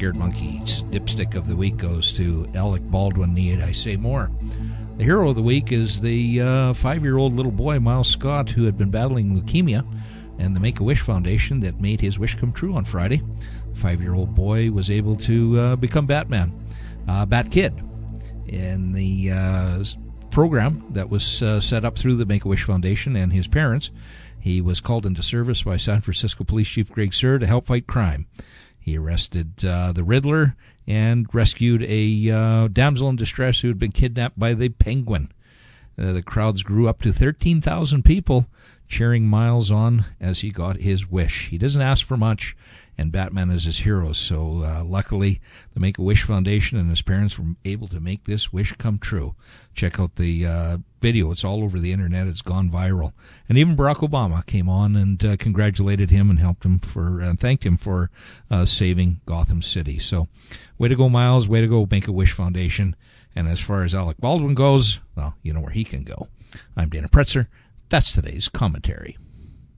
Scared Monkeys. Dipstick of the week goes to Alec Baldwin. Need I say more? The hero of the week is the 5-year-old little boy, Miles Scott, who had been battling leukemia, and the Make-A-Wish Foundation that made his wish come true on Friday. The 5-year-old boy was able to become Batman, Bat Kid, in the program that was set up through the Make-A-Wish Foundation and his parents. He was called into service by San Francisco Police Chief Greg Suhr to help fight crime. He arrested the Riddler and rescued a damsel in distress who had been kidnapped by the Penguin. The crowds grew up to 13,000 people cheering Miles on as he got his wish. He doesn't ask for much, and Batman is his hero. So luckily, the Make-A-Wish Foundation and his parents were able to make this wish come true. Check out the video. It's all over the internet. It's gone viral. And even Barack Obama came on and congratulated him and helped him thanked him for saving Gotham City. So way to go, Miles. Way to go, Make-A-Wish Foundation. And as far as Alec Baldwin goes, well, you know where he can go. I'm Dana Pretzer. That's today's commentary.